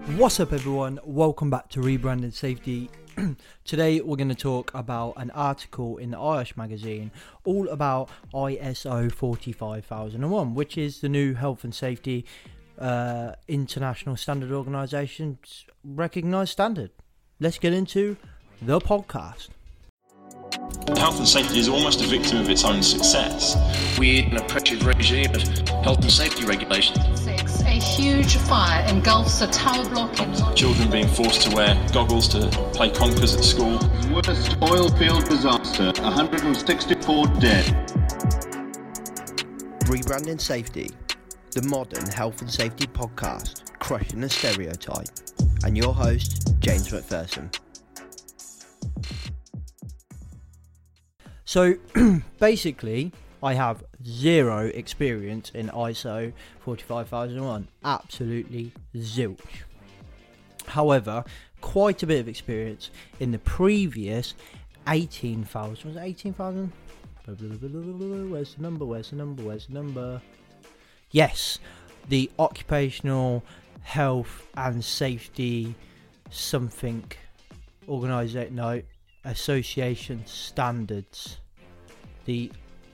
What's up everyone, welcome back to Rebranding Safety. Today we're going to talk about an article in the IOSH magazine all about ISO 45001, which is the new health and safety international standard organisation's recognised standard. Let's get into the podcast. Health and safety is almost a victim of its own success. We're in a pressured regime of health and safety regulations. A huge fire engulfs a tower block in... Children being forced to wear goggles to play conkers at school. Worst oil field disaster, 164 dead. Rebranding Safety, the modern health and safety podcast, crushing the stereotype. And your host, James McPherson. So, basically, I have zero experience in ISO 45001. Absolutely zilch. However, quite a bit of experience in the previous 18,000. Was it 18,000? Where's the number? Yes, the Occupational Health and Safety something association standards. The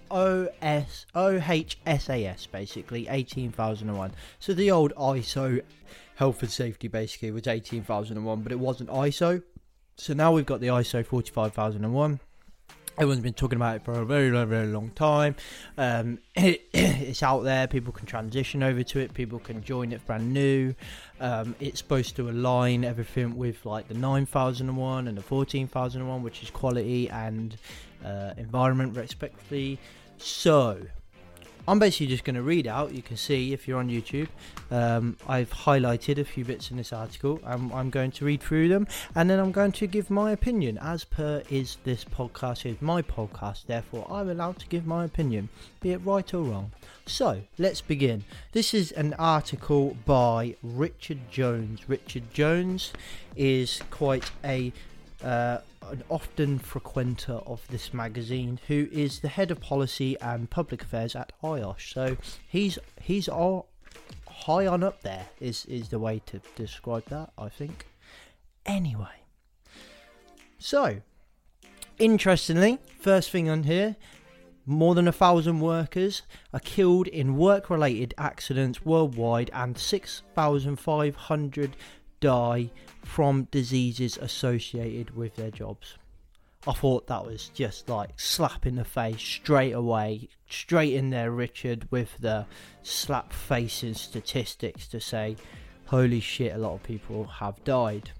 OHSAS, basically 18,001. So the old ISO health and safety basically was 18,001, but it wasn't ISO. So now we've got the ISO 45001. Everyone's been talking about it for a very, very long time. It's out there. People can transition over to it. People can join it brand new. It's supposed to align everything with like the 9001 and the 14,001, which is quality and environment respectively. So I'm basically just going to read out. You can see if you're on YouTube, I've highlighted a few bits in this article. I'm going to read through them, and then I'm going to give my opinion. As per is this podcast is my podcast, therefore I'm allowed to give my opinion, be it right or wrong. So let's begin. This is an article by Richard Jones. Richard Jones is quite an often frequenter of this magazine, who is the head of policy and public affairs at IOSH. So he's all high on up there is the way to describe that, I think. Anyway, so interestingly, first thing on here, more than 1,000 workers are killed in work-related accidents worldwide, and 6,500 die from diseases associated with their jobs. I thought that was just like slap in the face straight away, straight in there, Richard, with the slap facing statistics to say, holy shit, a lot of people have died.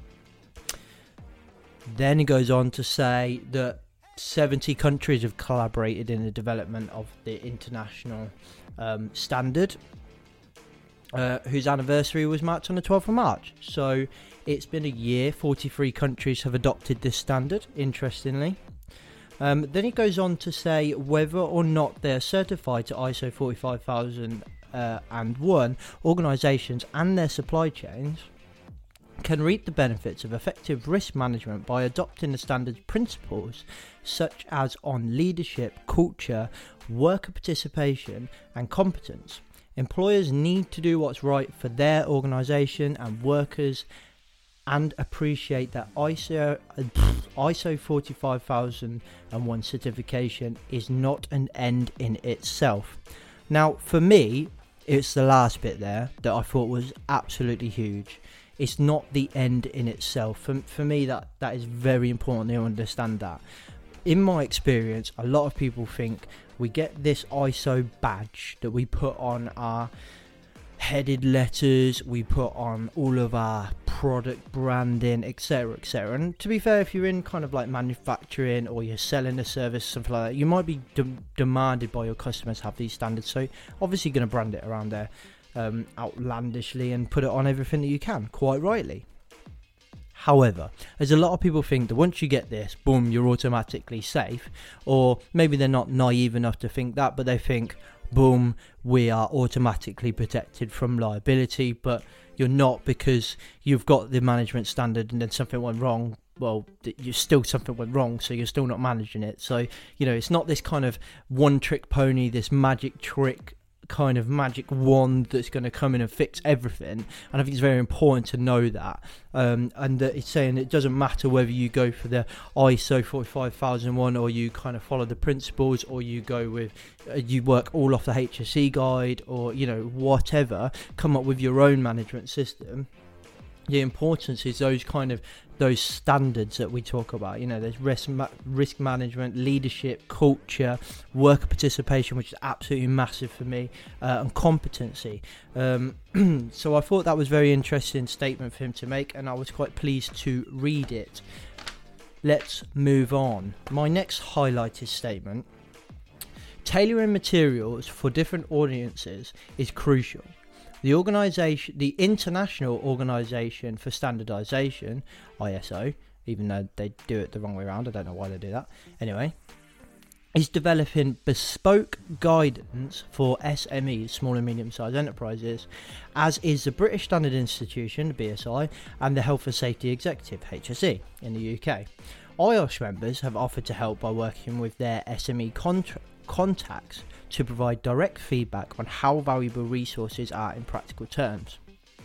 Then he goes on to say that 70 countries have collaborated in the development of the international standard, whose anniversary was marked on the 12th of March. So it's been a year. 43 countries have adopted this standard, interestingly. Then he goes on to say whether or not they're certified to ISO 45001, organisations and their supply chains can reap the benefits of effective risk management by adopting the standard's principles such as on leadership, culture, worker participation and competence. Employers need to do what's right for their organisation and workers, and appreciate that ISO 45001 certification is not an end in itself. Now, for me, it's the last bit there that I thought was absolutely huge. It's not the end in itself. For me, that is very important to understand that. In my experience, a lot of people think we get this ISO badge that we put on our headed letters, we put on all of our product branding, etc, etc. And to be fair, if you're in kind of like manufacturing or you're selling a service, something like that, you might be demanded by your customers to have these standards. So obviously you're going to brand it around there outlandishly and put it on everything that you can, quite rightly. However, there's a lot of people think that once you get this, boom, you're automatically safe. Or maybe they're not naive enough to think that, but they think, boom, we are automatically protected from liability. But you're not, because you've got the management standard and then something went wrong. Well, something went wrong, so you're still not managing it. So, it's not this kind of one trick pony, this magic trick kind of magic wand that's going to come in and fix everything, and I think it's very important to know that, and that it's saying it doesn't matter whether you go for the ISO 45001 or you kind of follow the principles, or you go with you work all off the HSE guide, or whatever, come up with your own management system. The importance is those standards that we talk about. There's risk management, leadership, culture, worker participation, which is absolutely massive for me, and competency. So I thought that was a very interesting statement for him to make, and I was quite pleased to read it. Let's move on. My next highlighted statement: tailoring materials for different audiences is crucial. The International Organisation for Standardisation, ISO, even though they do it the wrong way around, I don't know why they do that. Anyway, is developing bespoke guidance for SMEs, small and medium-sized enterprises, as is the British Standard Institution, the BSI, and the Health and Safety Executive, HSE, in the UK. IOSH members have offered to help by working with their SME contacts to provide direct feedback on how valuable resources are in practical terms.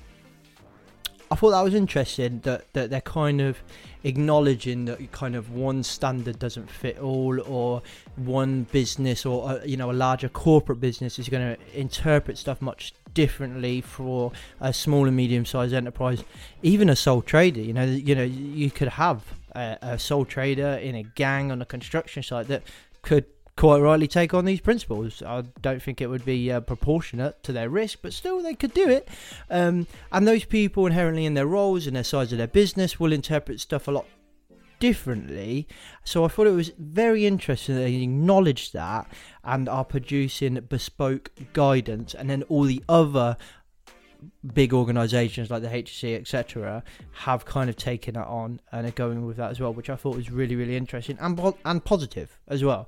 I thought that was interesting that they're kind of acknowledging that kind of one standard doesn't fit all, or one business or a larger corporate business is going to interpret stuff much differently for a small and medium-sized enterprise, even a sole trader. You could have a sole trader in a gang on a construction site that could quite rightly take on these principles. I don't think it would be proportionate to their risk, but still they could do it. And those people inherently in their roles and their size of their business will interpret stuff a lot differently. So I thought it was very interesting that they acknowledged that and are producing bespoke guidance, and then all the other big organisations like the HSE, etc., have kind of taken that on and are going with that as well, which I thought was really, really interesting and positive as well.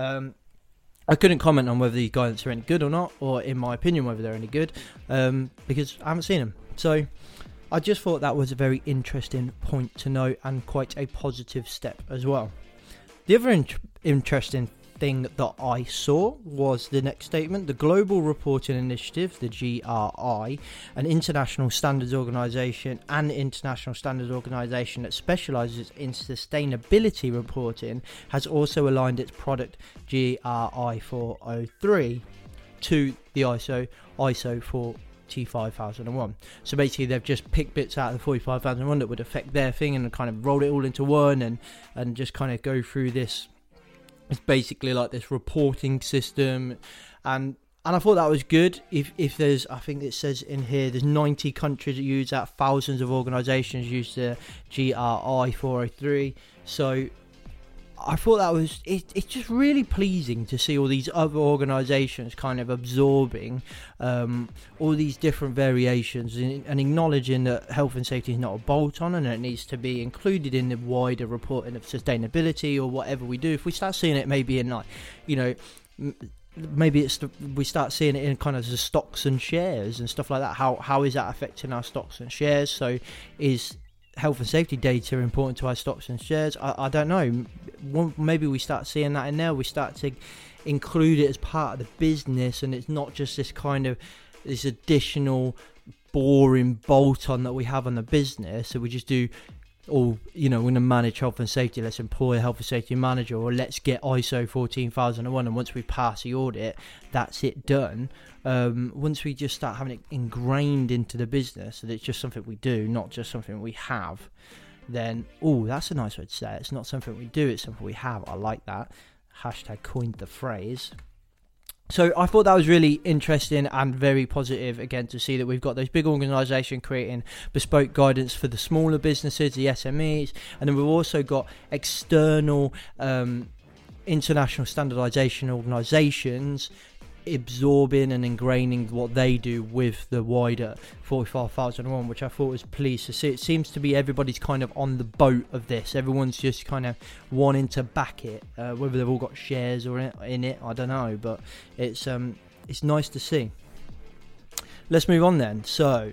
I couldn't comment on whether these guidance are any good or not, or in my opinion whether they're any good, because I haven't seen them. So I just thought that was a very interesting point to note, and quite a positive step as well. The other interesting thing that I saw was the next statement: the Global Reporting Initiative, the GRI, an international standards organisation that specialises in sustainability reporting, has also aligned its product GRI 403 to the ISO 45001. So basically they've just picked bits out of the 45001 that would affect their thing and kind of roll it all into one and just kind of go through this. It's basically like this reporting system, and I thought that was good. If there's, I think it says in here, there's 90 countries that use that, thousands of organisations use the GRI 403. So I thought that was it's just really pleasing to see all these other organisations kind of absorbing all these different variations and acknowledging that health and safety is not a bolt-on, and it needs to be included in the wider reporting of sustainability or whatever we do. If we start seeing it maybe in maybe we start seeing it in kind of the stocks and shares and stuff like that. How is that affecting our stocks and shares? So is health and safety data important to our stocks and shares? I don't know. Maybe we start seeing that in there. We start to include it as part of the business, and it's not just this kind of this additional boring bolt-on that we have on the business. So we just do, we're going to manage health and safety, let's employ a health and safety manager, or let's get ISO 14001, and once we pass the audit, that's it, done. Once we just start having it ingrained into the business, that it's just something we do, not just something we have, then, that's a nice way to say it. It's not something we do, it's something we have. I like that. Hashtag coined the phrase. So I thought that was really interesting and very positive, again, to see that we've got those big organisations creating bespoke guidance for the smaller businesses, the SMEs, and then we've also got external international standardisation organisations absorbing and ingraining what they do with the wider 45001, which I thought was pleased to see. It seems to be everybody's kind of on the boat of this. Everyone's just kind of wanting to back it, whether they've all got shares or in it, I don't know, but it's nice to see. Let's move on then. So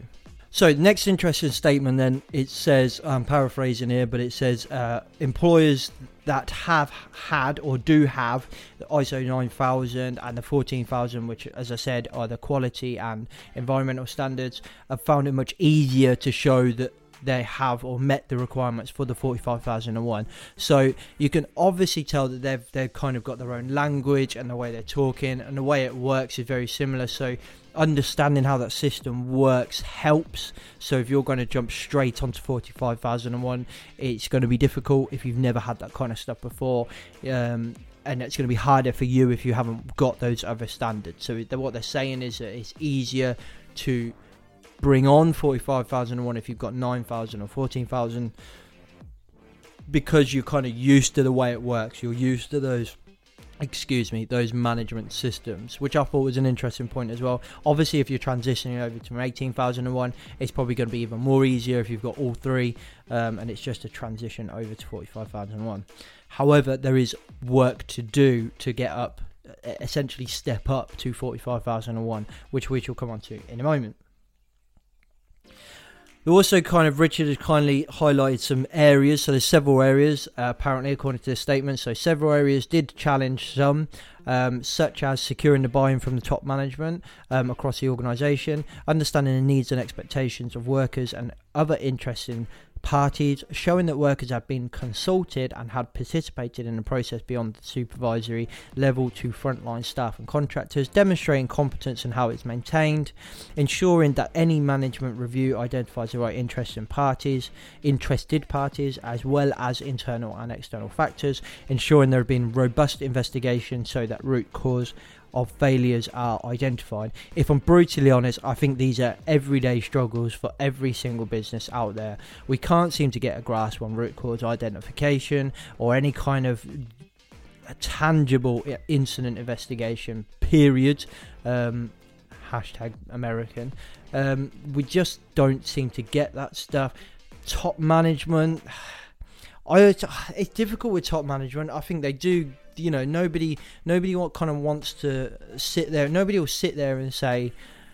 So the next interesting statement then, it says, I'm paraphrasing here, but it says employers that have had or do have the ISO 9000 and the 14000, which, as I said, are the quality and environmental standards, have found it much easier to show that they have or met the requirements for the 45001. So you can obviously tell that they've kind of got their own language, and the way they're talking and the way it works is very similar. So understanding how that system works helps. So if you're going to jump straight onto 45001, it's going to be difficult if you've never had that kind of stuff before, and it's going to be harder for you if you haven't got those other standards. So what they're saying is that it's easier to bring on 45001 if you've got 9000 or 14000, because you're kind of used to the way it works. You're used to those management systems, which I thought was an interesting point as well. Obviously, if you're transitioning over to 18001, it's probably going to be even more easier if you've got all three, and it's just a transition over to 45001. However, there is work to do to get up, essentially step up to 45001, which we shall come on to in a moment. Also, Richard has kindly highlighted some areas. So there's several areas, apparently, according to this statement. So several areas did challenge some, such as securing the buy-in from the top management across the organisation, understanding the needs and expectations of workers and other interesting parties, showing that workers have been consulted and had participated in the process beyond the supervisory level to frontline staff and contractors, demonstrating competence and how it's maintained, ensuring that any management review identifies the right interested parties, as well as internal and external factors, ensuring there have been robust investigations so that root cause of failures are identified. If I'm brutally honest, I think these are everyday struggles for every single business out there. We can't seem to get a grasp on root cause identification or any kind of tangible incident investigation, period. Hashtag American. We just don't seem to get that stuff. Top management, it's difficult with top management. I think they do. Nobody wants to sit there. Nobody will sit there and say,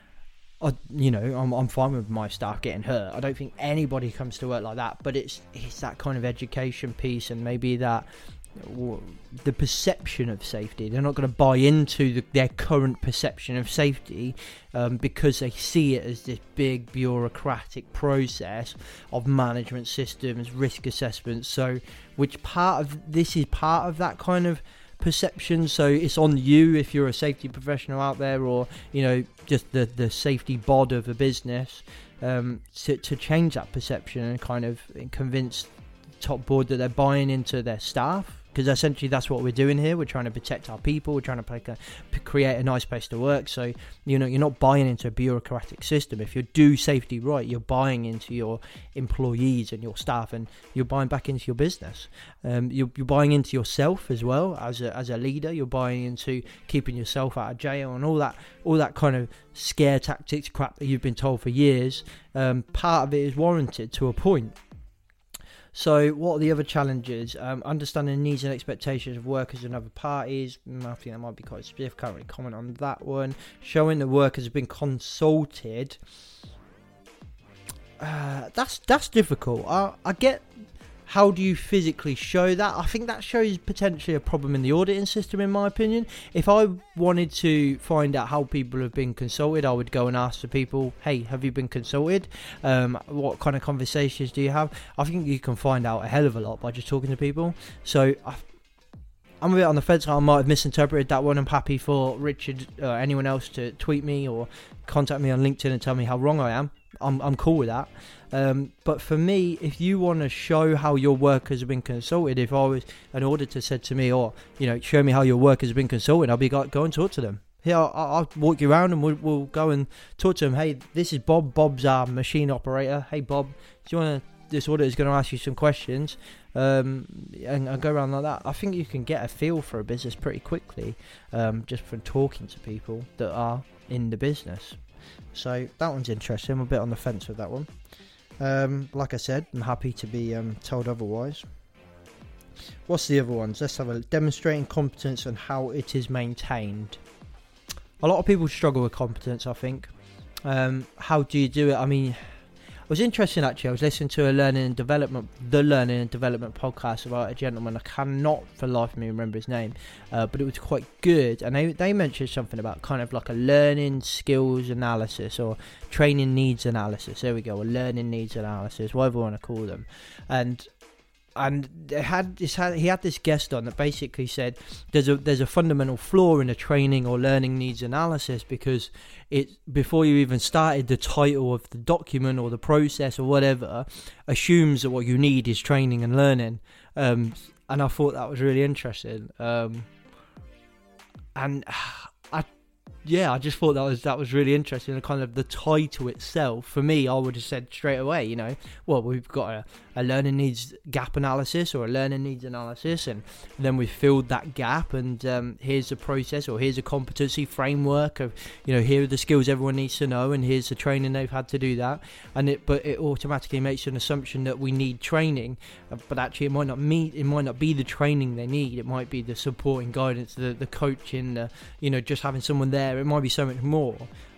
I'm fine with my staff getting hurt. I don't think anybody comes to work like that. But it's that kind of education piece, and maybe that the perception of safety. They're not going to buy into their current perception of safety because they see it as this big bureaucratic process of management systems, risk assessments. So, which part of this is part of that kind of perception. So it's on you if you're a safety professional out there, or just the safety bod of a business, to change that perception and kind of convince top board that they're buying into their staff. Because essentially that's what we're doing here. We're trying to protect our people. We're trying to create a nice place to work. So, you're not buying into a bureaucratic system. If you do safety right, you're buying into your employees and your staff, and you're buying back into your business. You're buying into yourself as well as a leader. You're buying into keeping yourself out of jail and all that kind of scare tactics crap that you've been told for years. Part of it is warranted to a point. So what are the other challenges? Understanding the needs and expectations of workers and other parties. I think that might be quite specific. Can't really comment on that one. Showing the workers have been consulted. That's difficult. I get. How do you physically show that? I think that shows potentially a problem in the auditing system, in my opinion. If I wanted to find out how people have been consulted, I would go and ask the people, hey, have you been consulted? What kind of conversations do you have? I think you can find out a hell of a lot by just talking to people. So I'm a bit on the fence. I might have misinterpreted that one. I'm happy for Richard or anyone else to tweet me or contact me on LinkedIn and tell me how wrong I am. I'm cool with that. But for me, if you want to show how your workers have been consulted, if I was an auditor said to me, show me how your workers have been consulted, I'll be like, go and talk to them. Here, I'll walk you around and we'll go and talk to them. Hey, this is Bob. Bob's our machine operator. Hey, Bob, do you want to? This auditor is going to ask you some questions, and go around like that. I think you can get a feel for a business pretty quickly, just from talking to people that are in the business. So that one's interesting. I'm a bit on the fence with that one. Like I said, I'm happy to be told otherwise. What's the other ones? Let's have a look. Demonstrating competence and how it is maintained. A lot of people struggle with competence, I think. How do you do it? I mean, was interested actually. I was listening to the Learning and Development podcast about a gentleman. I cannot for the life of me remember his name, but it was quite good. And they mentioned something about kind of like a learning skills analysis or training needs analysis. There we go, a learning needs analysis, whatever you want to call them. And he had this guest on that basically said there's a fundamental flaw in a training or learning needs analysis, because before you even started, the title of the document or the process or whatever assumes that what you need is training and learning. And I thought that was really interesting. I just thought that was really interesting. And kind of the title itself, for me, I would have said straight away, well, we've got a learning needs gap analysis or a learning needs analysis, and then we've filled that gap, and here's a process or here's a competency framework of, here are the skills everyone needs to know, and here's the training they've had to do that. But it automatically makes an assumption that we need training, but actually it might not be the training they need. It might be the support and guidance, the coaching, just having someone there. It might be so much more.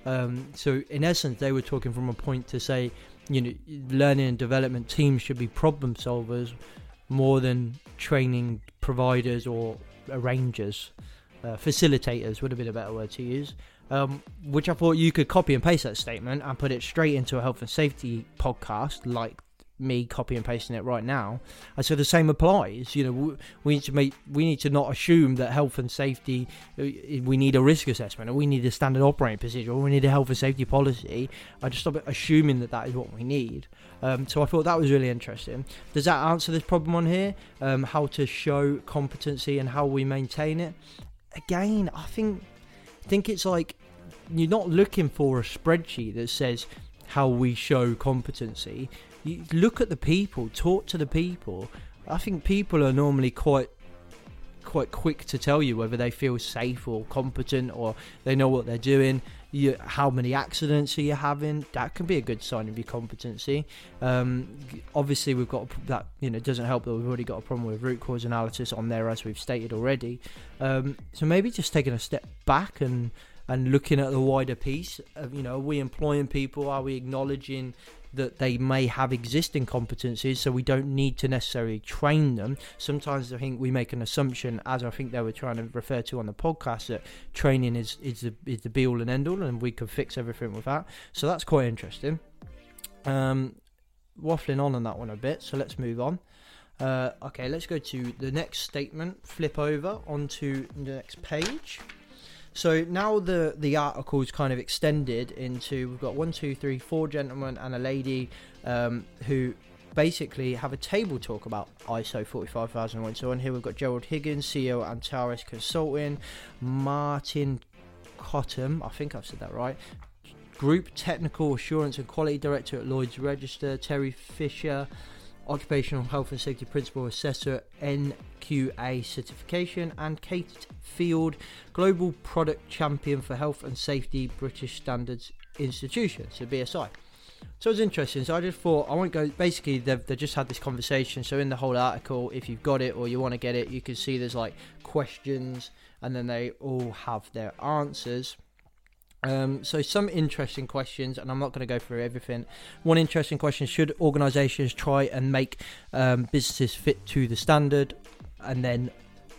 So in essence, they were talking from a point to say, learning and development teams should be problem solvers more than training providers or arrangers. Facilitators would have been a better word to use. Which I thought you could copy and paste that statement and put it straight into a health and safety podcast, like me copy and pasting it right now. And so the same applies. We need to not assume that health and safety, we need a risk assessment, or we need a standard operating procedure, or we need a health and safety policy. I just stop assuming that is what we need. So I thought that was really interesting. Does that answer this problem on here? How to show competency and how we maintain it? Again, I think it's like, you're not looking for a spreadsheet that says how we show competency. You look at the people, talk to the people. I think people are normally quite quick to tell you whether they feel safe or competent, or they know what they're doing. How many accidents are you having? That can be a good sign of your competency. Obviously, we've got that. It doesn't help that we've already got a problem with root cause analysis on there, as we've stated already. So maybe just taking a step back and looking at the wider piece of, are we employing people? Are we acknowledging that they may have existing competencies, so we don't need to necessarily train them? Sometimes I think we make an assumption, as I think they were trying to refer to on the podcast, that training is the be all and end all, and we can fix everything with that. So that's quite interesting. Waffling on that one a bit, so let's move on. Okay, let's go to the next statement. Flip over onto the next page. So now the article is kind of extended into, we've got 4 gentlemen and a lady who basically have a table talk about ISO 45001. So on here we've got Gerald Higgins, CEO Antares Consulting, Martin Cottam, I think I've said that right, Group Technical Assurance and Quality Director at Lloyd's Register, Terry Fisher, Occupational Health and Safety Principal Assessor, NQA Certification, and Kate Field, Global Product Champion for Health and Safety, British Standards Institution, so BSI. So it was interesting. So I just thought, I won't go, basically they've just had this conversation. So in the whole article, if you've got it or you want to get it, you can see there's like questions, and then they all have their answers. So some interesting questions, and I'm not going to go through everything. One interesting question: should organisations try and make businesses fit to the standard, and then,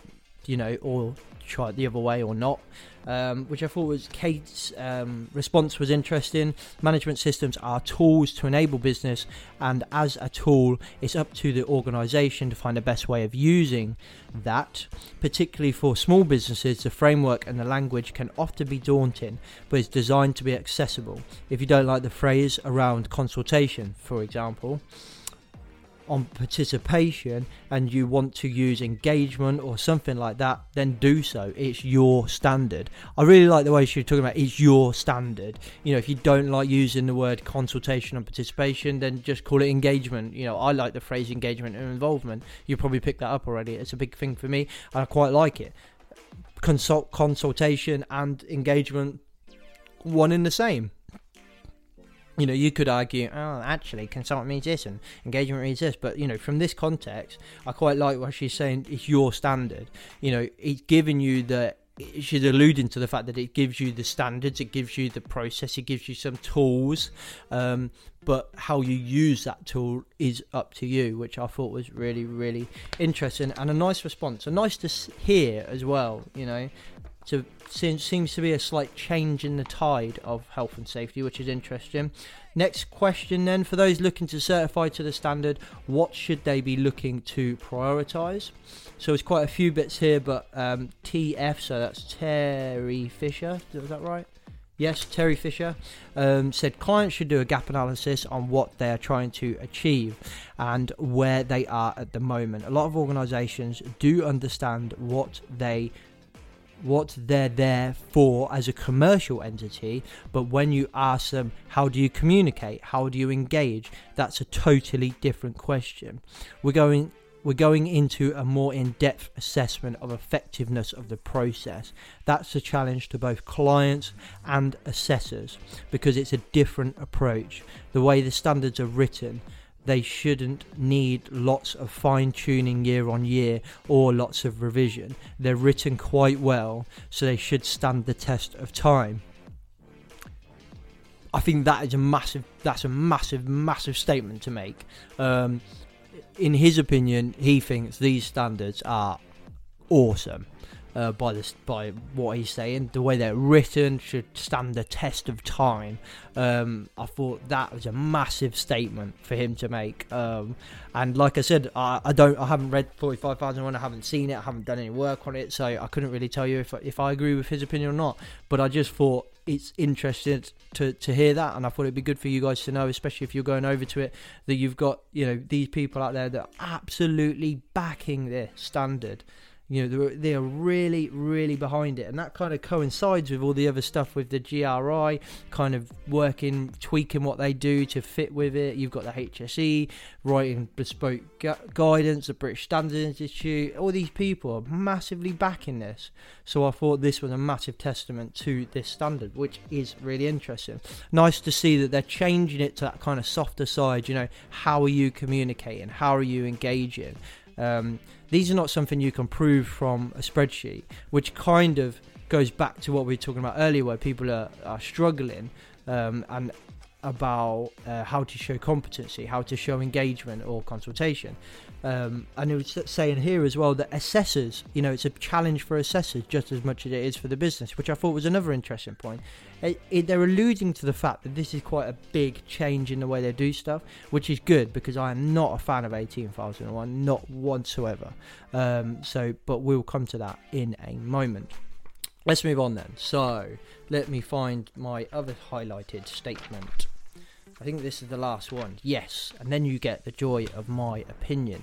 or try it the other way or not? Which I thought was Kate's response was interesting. Management systems are tools to enable business, and as a tool, it's up to the organisation to find the best way of using that. Particularly for small businesses, the framework and the language can often be daunting, but it's designed to be accessible. If you don't like the phrase around consultation, for example, on participation, and you want to use engagement or something like that, then do so. It's your standard. I really like the way she's talking about it's your standard. If you don't like using the word consultation and participation, then just call it engagement. I like the phrase engagement and involvement. You probably picked that up already. It's a big thing for me, and I quite like it. Consultation and engagement, one in the same. You could argue, actually, consultant means this and engagement means this. But, from this context, I quite like what she's saying. It's your standard. It's giving you the she's alluding to the fact that it gives you the standards, it gives you the process, it gives you some tools, but how you use that tool is up to you, which I thought was really, really interesting and a nice response, and nice to hear as well. So seems to be a slight change in the tide of health and safety, which is interesting. Next question then, for those looking to certify to the standard, what should they be looking to prioritise? So it's quite a few bits here, but TF, so that's Terry Fisher, is that right? Yes, Terry Fisher said clients should do a gap analysis on what they are trying to achieve and where they are at the moment. A lot of organisations do understand what they're there for as a commercial entity, but when you ask them, how do you communicate, how do you engage, that's a totally different question. We're going into a more in-depth assessment of effectiveness of the process. That's a challenge to both clients and assessors, because it's a different approach. The way the standards are written, they shouldn't need lots of fine-tuning year on year or lots of revision. They're written quite well, so they should stand the test of time. I think that is a massive statement to make. In his opinion, he thinks these standards are awesome. By what he's saying, the way they're written should stand the test of time. I thought that was a massive statement for him to make. And like I said, I haven't read 45,001. I haven't seen it. I haven't done any work on it, so I couldn't really tell you if I agree with his opinion or not. But I just thought it's interesting to hear that, and I thought it'd be good for you guys to know, especially if you're going over to it, that you've got these people out there that are absolutely backing this standard. They are really, really behind it, and that kind of coincides with all the other stuff with the GRI kind of tweaking what they do to fit with it. You've got the HSE writing bespoke guidance, the British Standards Institute. All these people are massively backing this, so I thought this was a massive testament to this standard, which is really interesting. Nice to see that they're changing it to that kind of softer side. How are you communicating? How are you engaging? These are not something you can prove from a spreadsheet, which kind of goes back to what we were talking about earlier, where people are struggling and about how to show competency, how to show engagement or consultation. And it was saying here as well that assessors, it's a challenge for assessors just as much as it is for the business, which I thought was another interesting point. They're alluding to the fact that this is quite a big change in the way they do stuff, which is good, because I am not a fan of 18,001, not whatsoever. But we'll come to that in a moment. Let's move on then. So let me find my other highlighted statement. I think this is the last one. Yes, and then you get the joy of my opinion.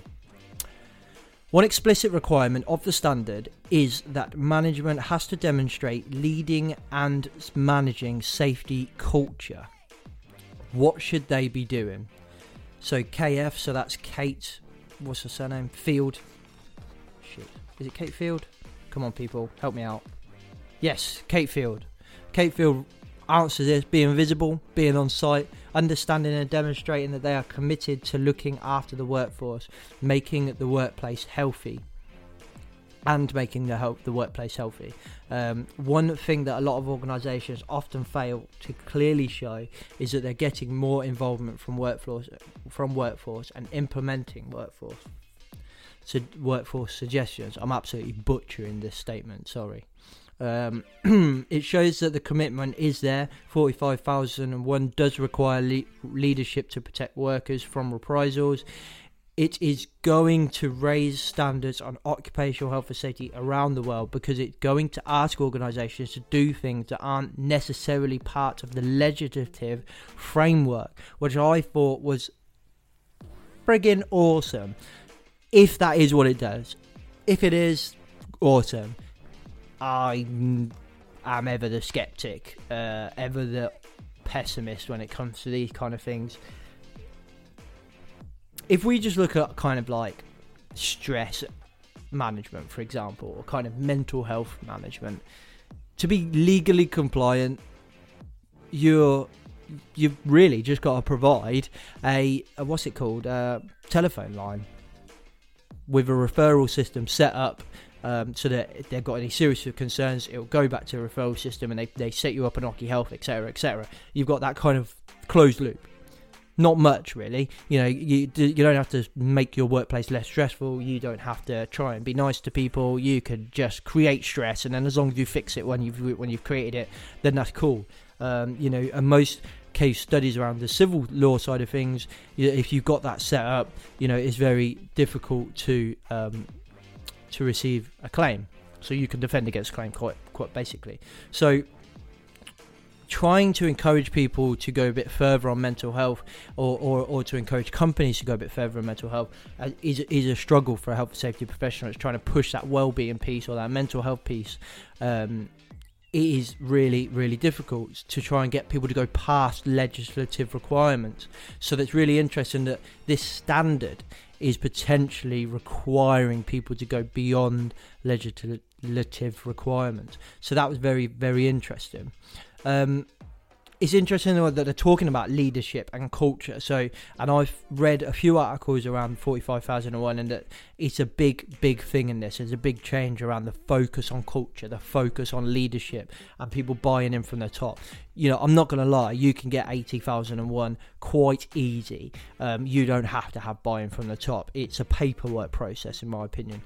One explicit requirement of the standard is that management has to demonstrate leading and managing safety culture. What should they be doing? So KF, so that's Kate, what's her surname? Field. Shit. Is it Kate Field? Come on, people, help me out. Yes, Kate Field. Kate Field answers this: being visible, being on site, understanding and demonstrating that they are committed to looking after the workforce, making the workplace healthy, and making the workplace healthy. One thing that a lot of organisations often fail to clearly show is that they're getting more involvement from workforce and implementing workforce suggestions. I'm absolutely butchering this statement, sorry. It shows that the commitment is there. 45,001 does require leadership to protect workers from reprisals. It is going to raise standards on occupational health and safety around the world, because it's going to ask organisations to do things that aren't necessarily part of the legislative framework, which I thought was friggin' awesome. If that is what it does. If it is, awesome. I am ever the skeptic, ever the pessimist when it comes to these kind of things. If we just look at kind of like stress management, for example, or kind of mental health management, to be legally compliant, you've really just got to provide a telephone line with a referral system set up so that if they've got any serious concerns, it'll go back to the referral system and they set you up on Oki Health, etc., etc. You've got that kind of closed loop. Not much, really. You know, you don't have to make your workplace less stressful. You don't have to try and be nice to people. You can just create stress, and then as long as you fix it when you've created it, then that's cool. You know, and most case studies around the civil law side of things, if you've got that set up, you know, it's very difficult to receive a claim. So you can defend against claim quite basically. So trying to encourage people to go a bit further on mental health, or to encourage companies to go a bit further on mental health, is a struggle for a health and safety professional. It's trying to push that well-being piece or that mental health piece. It is really, really difficult to try and get people to go past legislative requirements. So that's really interesting that this standard is potentially requiring people to go beyond legislative requirements. So that was very, very interesting. It's interesting that they're talking about leadership and culture. So, and I've read a few articles around 45,001, and that it's a big thing in this. There's a big change around the focus on culture, the focus on leadership, and people buying in from the top. You know, I'm not going to lie, you can get 80,001 quite easy. You don't have to have buy-in from the top. It's a paperwork process, in my opinion.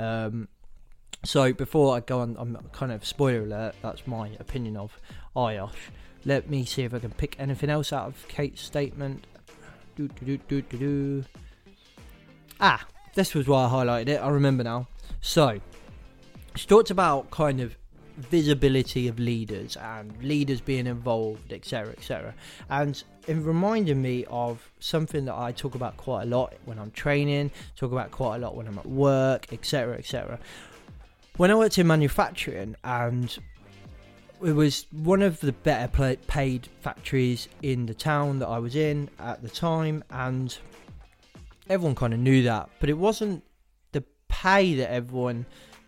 So before I go on, I'm kind of spoiler alert, that's my opinion of IOSH. Let me see if I can pick anything else out of Kate's statement. This was why I highlighted it. I remember now. So, she talked about kind of visibility of leaders and leaders being involved, etc., etc. And it reminded me of something that I talk about quite a lot when I'm training, talk about quite a lot when I'm at work, etc., etc. When I worked in manufacturing, and it was one of the better paid factories in the town that I was in at the time, and everyone kind of knew that, but it wasn't the pay that everyone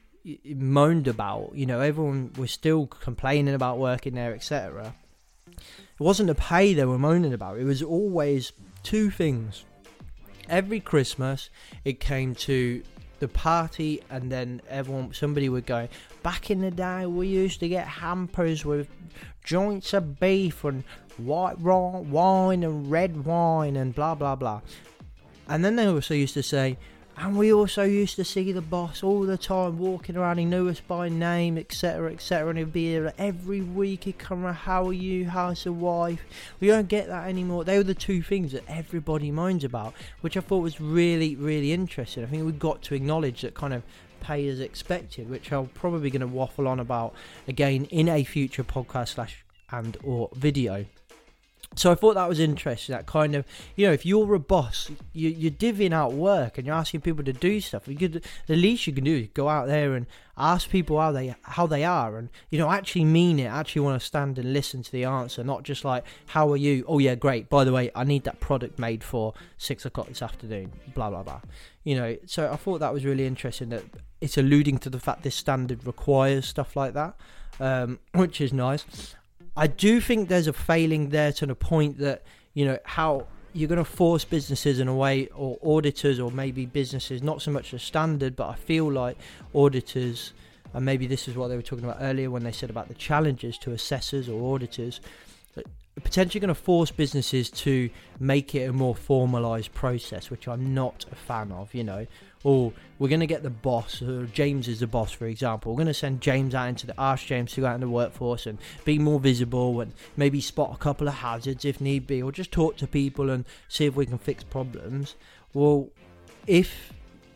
moaned about. You know, everyone was still complaining about working there, etc. It wasn't the pay they were moaning about. It was always two things. Every Christmas, it came to the party, and then somebody would go, back in the day we used to get hampers with joints of beef and white wine and red wine and blah blah blah. And then they also used to say, and we also used to see the boss all the time walking around, he knew us by name, etc., etc., and he'd be here every week. He'd come around, how are you, how's the wife? We don't get that anymore. They were the two things that everybody moans about, which I thought was really, really interesting. I think we've got to acknowledge that kind of pay as expected, which I'm probably going to waffle on about again in a future podcast /or video. So I thought that was interesting, that kind of, you know, if you're a boss, you're divvying out work and you're asking people to do stuff. The least you can do is go out there and ask people how they are, and, you know, actually mean it, actually want to stand and listen to the answer, not just like, how are you? Oh yeah, great. By the way, I need that product made for 6 o'clock this afternoon, blah, blah, blah. You know, so I thought that was really interesting, that it's alluding to the fact this standard requires stuff like that, which is nice. I do think there's a failing there to the point that, you know, how you're going to force businesses in a way, or auditors, or maybe businesses, not so much a standard, but I feel like auditors, and maybe this is what they were talking about earlier when they said about the challenges to assessors or auditors, potentially going to force businesses to make it a more formalised process, which I'm not a fan of, you know. Or we're going to get the boss, or James is the boss, for example. We're going to send James out ask James to go out in the workforce and be more visible, and maybe spot a couple of hazards if need be, or just talk to people and see if we can fix problems. Well, if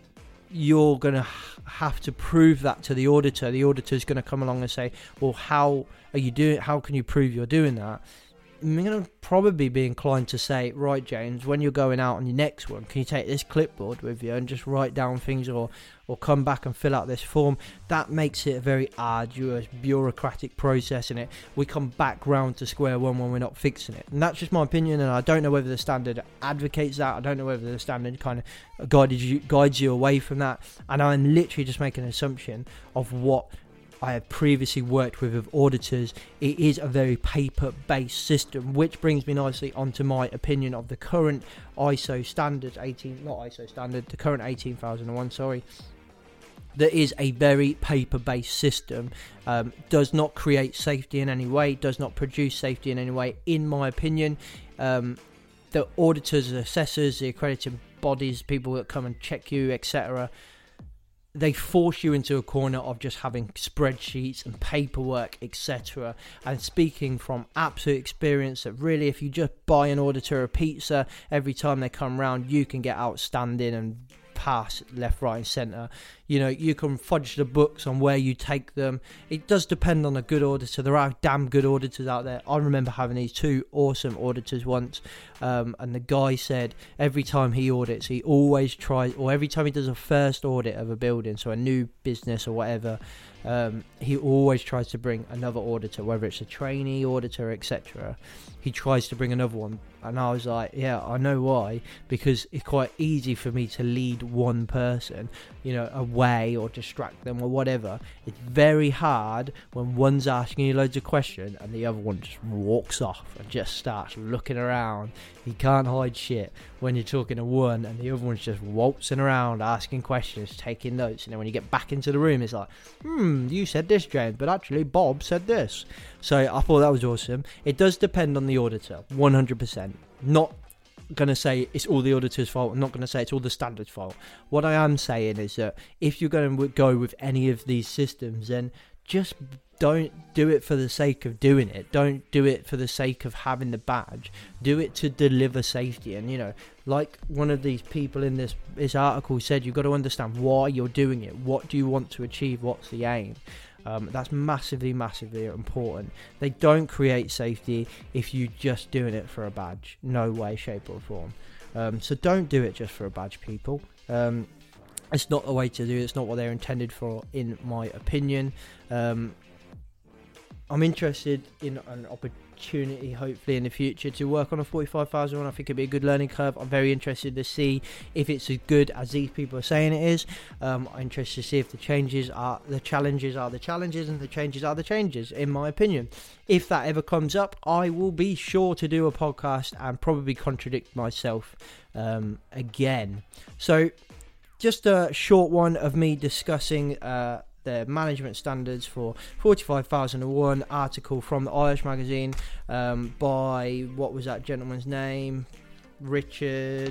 you're going to have to prove that to the auditor's going to come along and say, well, how are you doing? How can you prove you're doing that? I'm going to probably be inclined to say, right, James, when you're going out on your next one, can you take this clipboard with you and just write down things, or come back and fill out this form? That makes it a very arduous, bureaucratic process, and we come back round to square one when we're not fixing it. And that's just my opinion, and I don't know whether the standard advocates that. I don't know whether the standard kind of guides you away from that. And I'm literally just making an assumption of what I have previously worked with auditors. It is a very paper-based system, which brings me nicely onto my opinion of the current ISO standard, the current 18,001, sorry. that is a very paper-based system, does not create safety in any way, does not produce safety in any way, in my opinion. The auditors, the assessors, the accredited bodies, people that come and check you, etc., they force you into a corner of just having spreadsheets and paperwork, etc. And speaking from absolute experience, that really, if you just buy an auditor a pizza every time they come round, you can get outstanding and pass left, right and centre. You know, you can fudge the books on where you take them. It does depend on a good auditor. There are damn good auditors out there. I remember having these two awesome auditors once, and the guy said every time he audits, he always tries, or every time he does a first audit of a building, so a new business or whatever, he always tries to bring another auditor, whether it's a trainee auditor, etc. He tries to bring another one. And I was like, yeah, I know why, because it's quite easy for me to lead one person, you know, away or distract them or whatever. It's very hard when one's asking you loads of questions and the other one just walks off and just starts looking around. He can't hide shit when you're talking to one and the other one's just waltzing around asking questions, taking notes, and then when you get back into the room it's like, you said this, James, but actually Bob said this. So I thought that was awesome. It does depend on the auditor, 100%. Not going to say it's all the auditor's fault. I'm not going to say it's all the standards' fault. What I am saying is that if you're going to go with any of these systems, then just don't do it for the sake of doing it. Don't do it for the sake of having the badge. Do it to deliver safety. And, you know, like one of these people in this article said, you've got to understand why you're doing it. What do you want to achieve? What's the aim? That's massively, massively important. They don't create safety if you're just doing it for a badge. No way, shape or form. So don't do it just for a badge, people. It's not the way to do it. It's not what they're intended for, in my opinion. I'm interested in an opportunity, hopefully in the future, to work on a 45,000 one. I think it'd be a good learning curve. I'm very interested to see if it's as good as these people are saying it is. I'm interested to see if the challenges are the challenges, and the changes are the changes, in my opinion. If that ever comes up, I will be sure to do a podcast and probably contradict myself again. So just a short one of me discussing the management standards for 45,001 article from the Irish magazine by, what was that gentleman's name? Richard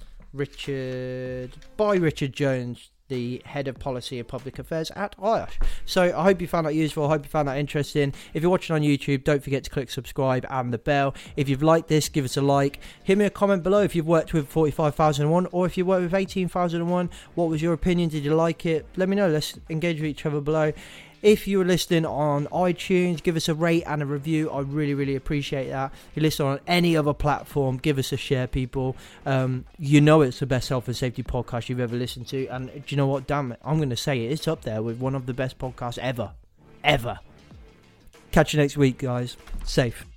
Jones, the head of policy and public affairs at Irish. So I hope you found that useful. I hope you found that interesting. If you're watching on YouTube, don't forget to click subscribe and the bell. If you've liked this, give us a like. Hit me a comment below if you've worked with 45,001 or if you worked with 18,001. What was your opinion? Did you like it? Let me know. Let's engage with each other below. If you were listening on iTunes, give us a rate and a review. I really, really appreciate that. If you listen on any other platform, give us a share, people. You know it's the best health and safety podcast you've ever listened to. And do you know what? Damn it, I'm going to say it. It's up there with one of the best podcasts ever. Ever. Catch you next week, guys. Safe.